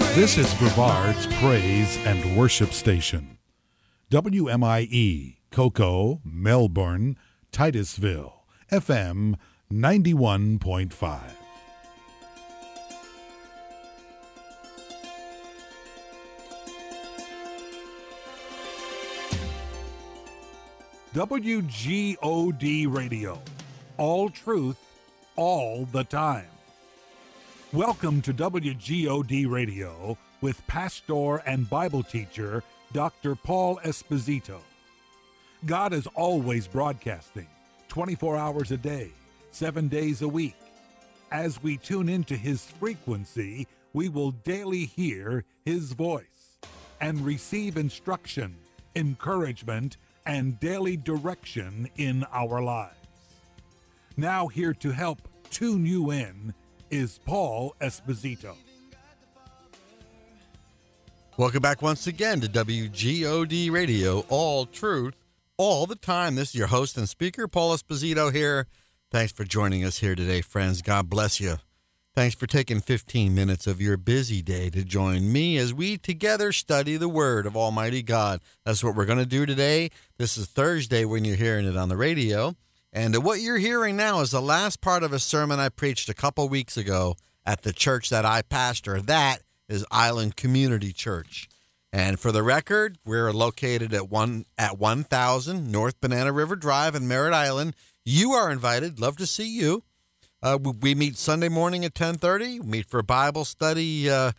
This is Brevard's Praise and Worship Station. WMIE, Cocoa, Melbourne, Titusville, FM 91.5. WGOD Radio. All truth, all the time. Welcome to WGOD Radio with pastor and Bible teacher Dr. Paul Esposito. God is always broadcasting 24 hours a day, 7 days a week. As we tune into his frequency, we will daily hear his voice and receive instruction, encouragement, and daily direction in our lives. Now here to help tune you in is Paul Esposito. Welcome back once again to WGOD Radio, all truth, all the time. This is your host and speaker, Paul Esposito here. Thanks for joining us here today, friends. God bless you. Thanks for taking 15 minutes of your busy day to join me as we together study the Word of Almighty God. That's what we're going to do today. This is Thursday when you're hearing it on the radio. And what you're hearing now is the last part of a sermon I preached a couple weeks ago at the church that I pastor. That is Island Community Church. And for the record, we're located at 1000 North Banana River Drive in Merritt Island. You are invited. Love to see you. We meet Sunday morning at 10:30. We meet for a Bible study at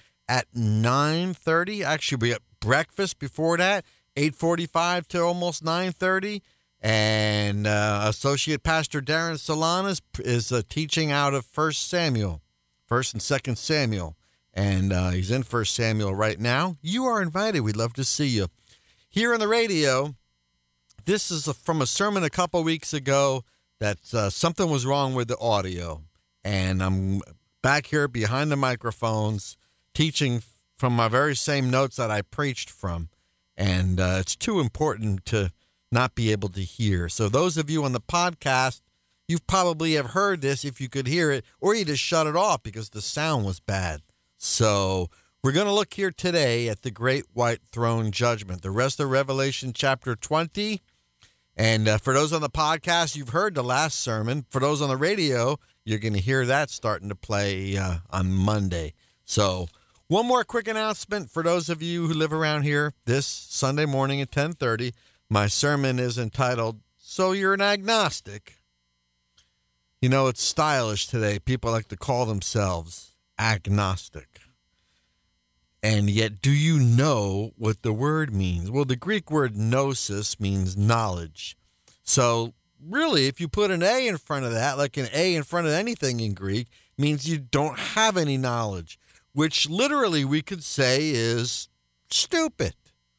9:30. Actually, we have breakfast before that, 8:45 to almost 9:30. And Associate Pastor Darren Solanas is teaching out of 1 Samuel, 1st and 2nd Samuel. And he's in 1 Samuel right now. You are invited. We'd love to see you. Here on the radio, this is from a sermon a couple weeks ago that something was wrong with the audio. And I'm back here behind the microphones teaching from my very same notes that I preached from. And it's too important to not be able to hear. So those of you on the podcast, you probably have heard this if you could hear it, or you just shut it off because the sound was bad. So we're going to look here today at the Great White Throne Judgment, the rest of Revelation chapter 20. And for those on the podcast, you've heard the last sermon. For those on the radio, you're going to hear that starting to play on Monday. So one more quick announcement for those of you who live around here. This Sunday morning at 10:30, my sermon is entitled, So You're an Agnostic. You know, it's stylish today. People like to call themselves agnostic. And yet, do you know what the word means? Well, the Greek word gnosis means knowledge. So, really, if you put an A in front of that, like an A in front of anything in Greek, means you don't have any knowledge, which literally we could say is stupid.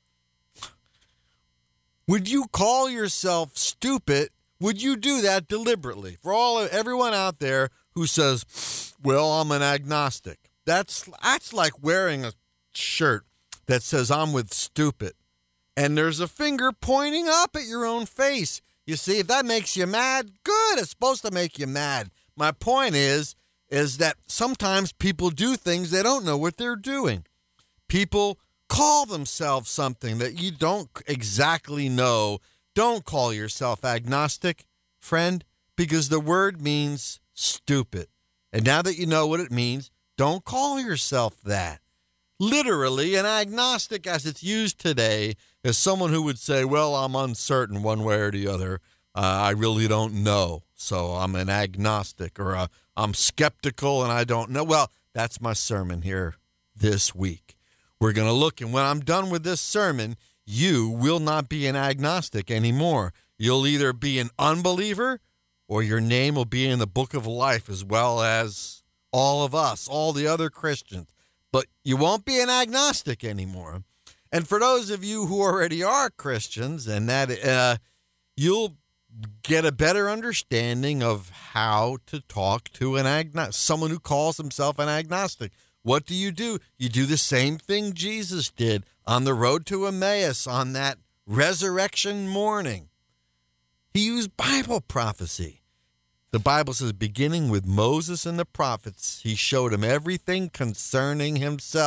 Would you call yourself stupid? Would you do that deliberately? For everyone out there who says, well, I'm an agnostic. That's like wearing a shirt that says I'm with stupid. And there's a finger pointing up at your own face. You see, if that makes you mad, good. It's supposed to make you mad. My point is that sometimes people do things they don't know what they're doing. People call themselves something that you don't exactly know. Don't call yourself agnostic, friend, because the word means stupid. And now that you know what it means, don't call yourself that. Literally, an agnostic as it's used today is someone who would say, well, I'm uncertain one way or the other. I really don't know. So I'm an agnostic, or I'm skeptical and I don't know. Well, that's my sermon here this week. We're going to look, and when I'm done with this sermon, you will not be an agnostic anymore. You'll either be an unbeliever or your name will be in the book of life, as well as all of us, all the other Christians. But you won't be an agnostic anymore. And for those of you who already are Christians, and that you'll get a better understanding of how to talk to someone who calls himself an agnostic. What do? You do the same thing Jesus did on the road to Emmaus on that resurrection morning. He used Bible prophecy. The Bible says, beginning with Moses and the prophets, he showed him everything concerning himself.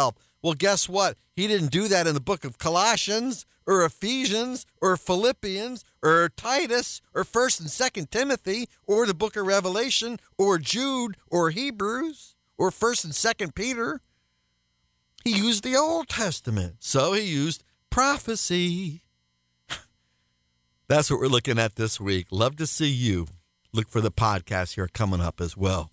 Well, guess what? He didn't do that in the book of Colossians or Ephesians or Philippians or Titus or 1st and 2nd Timothy or the book of Revelation or Jude or Hebrews or 1st and 2nd Peter. He used the Old Testament. So he used prophecy. That's what we're looking at this week. Love to see you. Look for the podcast here coming up as well.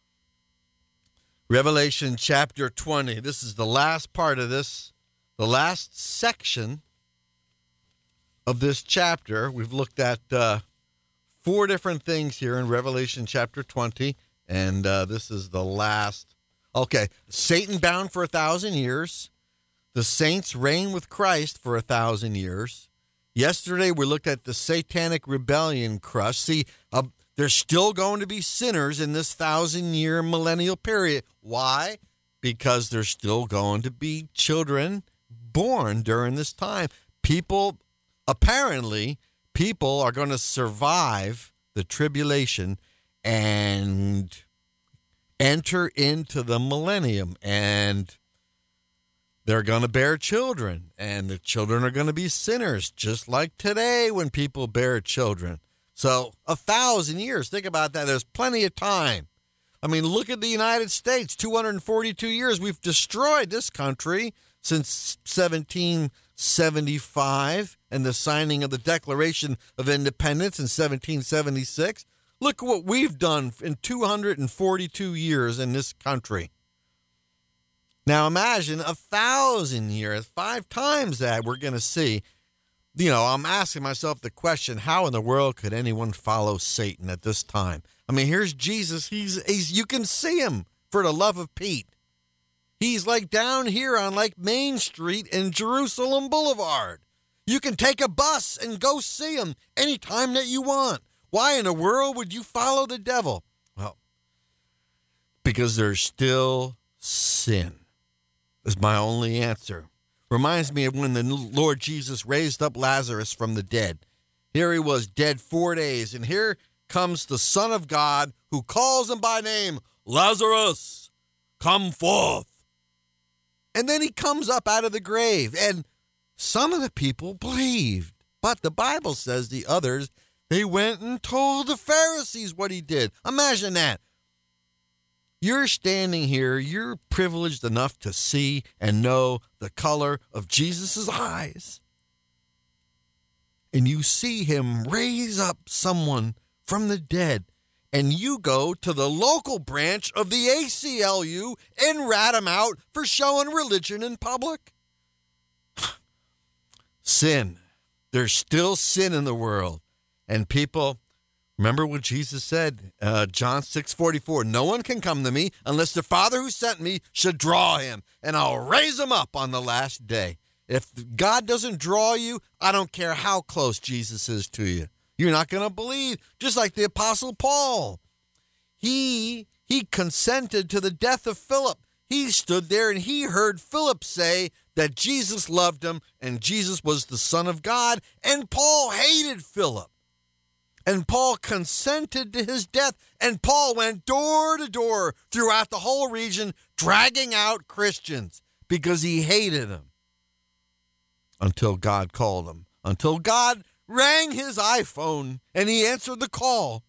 Revelation chapter 20. This is the last part of this, the last section of this chapter. We've looked at 4 different things here in Revelation chapter 20, and this is the last. Okay, Satan bound for 1,000 years. The saints reign with Christ for 1,000 years. Yesterday, we looked at the satanic rebellion crush. See, there's still going to be sinners in this 1,000-year millennial period. Why? Because there's still going to be children born during this time. Apparently, people are going to survive the tribulation and enter into the millennium, and they're going to bear children, and the children are going to be sinners, just like today when people bear children. So 1,000 years, think about that. There's plenty of time. I mean, look at the United States, 242 years. We've destroyed this country since 1775 and the signing of the Declaration of Independence in 1776. Look what we've done in 242 years in this country. Now imagine 1,000 years, 5 times that we're going to see. You know, I'm asking myself the question, how in the world could anyone follow Satan at this time? I mean, here's Jesus. He's you can see him, for the love of Pete. He's like down here on like Main Street in Jerusalem Boulevard. You can take a bus and go see him anytime that you want. Why in the world would you follow the devil? Well, because there's still sin, is my only answer. Reminds me of when the Lord Jesus raised up Lazarus from the dead. Here he was dead 4 days, and here comes the Son of God who calls him by name, Lazarus, come forth. And then he comes up out of the grave, and some of the people believed. But the Bible says the others, they went and told the Pharisees what he did. Imagine that. You're standing here, you're privileged enough to see and know the color of Jesus' eyes. And you see him raise up someone from the dead, and you go to the local branch of the ACLU and rat him out for showing religion in public. Sin. There's still sin in the world. And people, remember what Jesus said, John 6:44, no one can come to me unless the Father who sent me should draw him, and I'll raise him up on the last day. If God doesn't draw you, I don't care how close Jesus is to you. You're not going to believe, just like the Apostle Paul. He consented to the death of Philip. He stood there and he heard Philip say that Jesus loved him and Jesus was the Son of God, and Paul hated Philip. And Paul consented to his death, and Paul went door to door throughout the whole region, dragging out Christians because he hated them. Until God called him, until God rang his iPhone and he answered the call.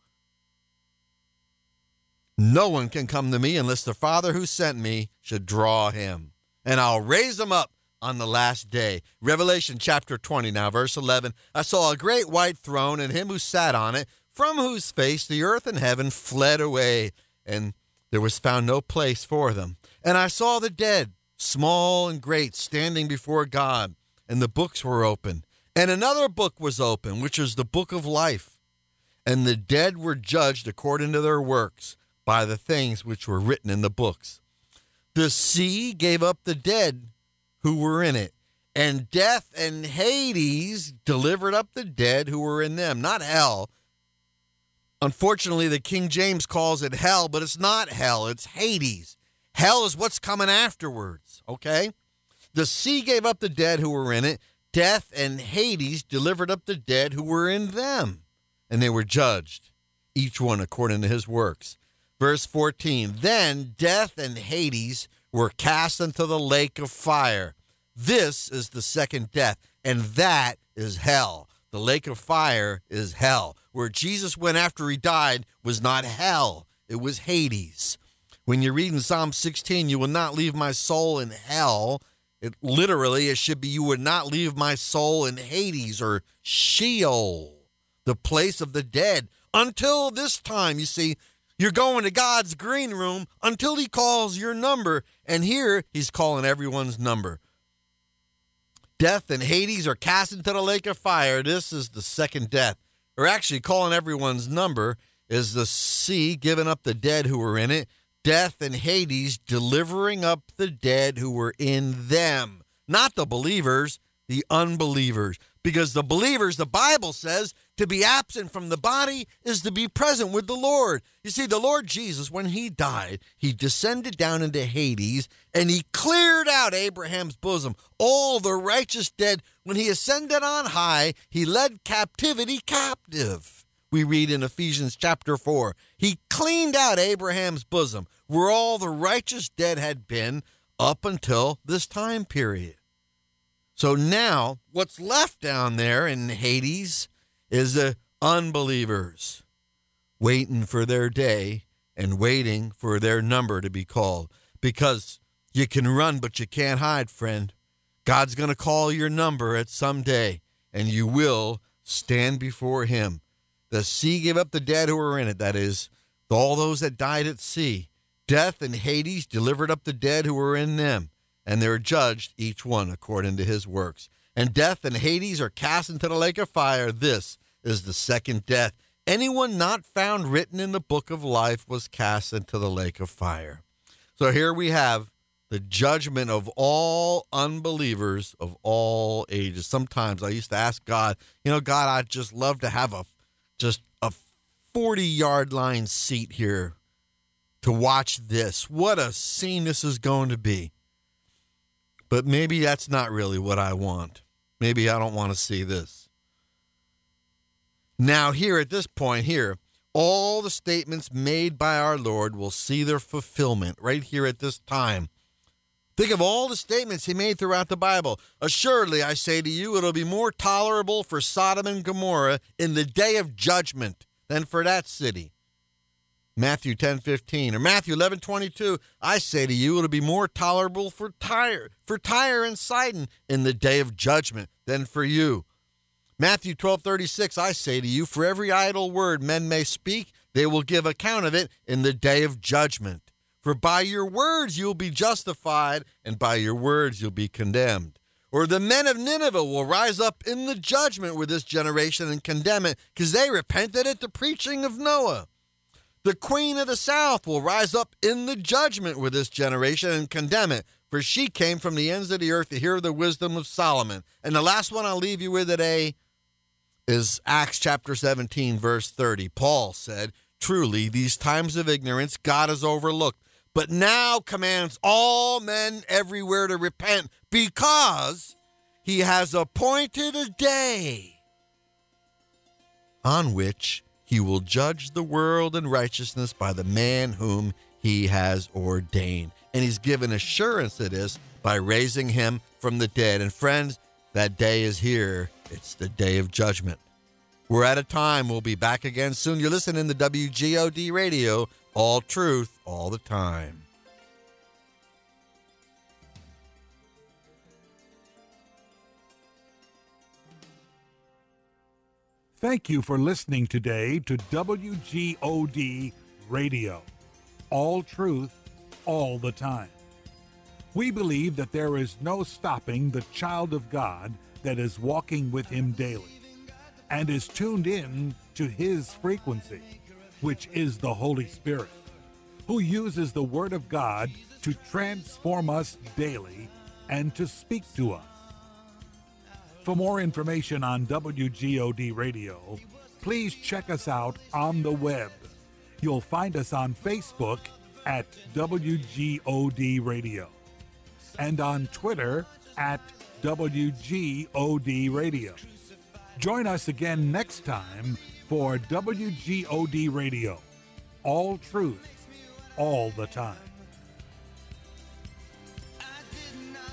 No one can come to me unless the Father who sent me should draw him, and I'll raise him up on the last day. Revelation chapter 20 now, verse 11. I saw a great white throne and him who sat on it, from whose face the earth and heaven fled away, and there was found no place for them. And I saw the dead, small and great, standing before God, and the books were open. And another book was open, which is the book of life. And the dead were judged according to their works by the things which were written in the books. The sea gave up the dead who were in it, and death and Hades delivered up the dead who were in them. Not hell. Unfortunately, the King James calls it hell, but it's not hell. It's Hades. Hell is what's coming afterwards, okay? The sea gave up the dead who were in it. Death and Hades delivered up the dead who were in them, and they were judged, each one according to his works. Verse 14, then death and Hades were cast into the lake of fire. This is the second death, and that is hell. The lake of fire is hell. Where Jesus went after he died was not hell. It was Hades. When you read in Psalm 16, you will not leave my soul in hell. It should be, you would not leave my soul in Hades or Sheol, the place of the dead. Until this time, you see, you're going to God's green room until he calls your number. And here he's calling everyone's number. Death and Hades are cast into the lake of fire. This is the second death. Or actually, calling everyone's number is the sea giving up the dead who were in it. Death and Hades delivering up the dead who were in them. Not the believers, the unbelievers. Because the believers, the Bible says, to be absent from the body is to be present with the Lord. You see, the Lord Jesus, when he died, he descended down into Hades and he cleared out Abraham's bosom, all the righteous dead. When he ascended on high, he led captivity captive. We read in Ephesians chapter 4, he cleaned out Abraham's bosom, where all the righteous dead had been up until this time period. So now, what's left down there in Hades is the unbelievers waiting for their day and waiting for their number to be called. Because you can run, but you can't hide, friend. God's going to call your number at some day, and you will stand before him. The sea gave up the dead who were in it, that is, all those that died at sea. Death and Hades delivered up the dead who were in them, and they're judged, each one according to his works. And death and Hades are cast into the lake of fire. This is the second death. Anyone not found written in the book of life was cast into the lake of fire. So here we have the judgment of all unbelievers of all ages. Sometimes I used to ask God, God, I'd just love to have a 40-yard line seat here to watch this. What a scene this is going to be. But maybe that's not really what I want. Maybe I don't want to see this. Now here at this point here, all the statements made by our Lord will see their fulfillment right here at this time. Think of all the statements he made throughout the Bible. Assuredly, I say to you, it'll be more tolerable for Sodom and Gomorrah in the day of judgment than for that city. Matthew 10:15 or Matthew 11:22, I say to you, it'll be more tolerable for Tyre and Sidon in the day of judgment than for you. Matthew 12:36, I say to you, for every idle word men may speak, they will give account of it in the day of judgment. For by your words you'll be justified, and by your words you'll be condemned. Or the men of Nineveh will rise up in the judgment with this generation and condemn it, because they repented at the preaching of Noah. The queen of the south will rise up in the judgment with this generation and condemn it, for she came from the ends of the earth to hear the wisdom of Solomon. And the last one I'll leave you with today is Acts chapter 17, verse 30. Paul said, truly, these times of ignorance God has overlooked, but now commands all men everywhere to repent, because he has appointed a day on which he will judge the world in righteousness by the man whom he has ordained. And he's given assurance of this by raising him from the dead. And friends, that day is here. It's the day of judgment. We're at a time. We'll be back again soon. You're listening to WGOD Radio, all truth, all the time. Thank you for listening today to WGOD Radio. All truth, all the time. We believe that there is no stopping the child of God that is walking with him daily and is tuned in to his frequency, which is the Holy Spirit, who uses the Word of God to transform us daily and to speak to us. For more information on WGOD Radio, please check us out on the web. You'll find us on Facebook at WGOD Radio and on Twitter at WGOD Radio. Join us again next time for WGOD Radio. All truth, all the time.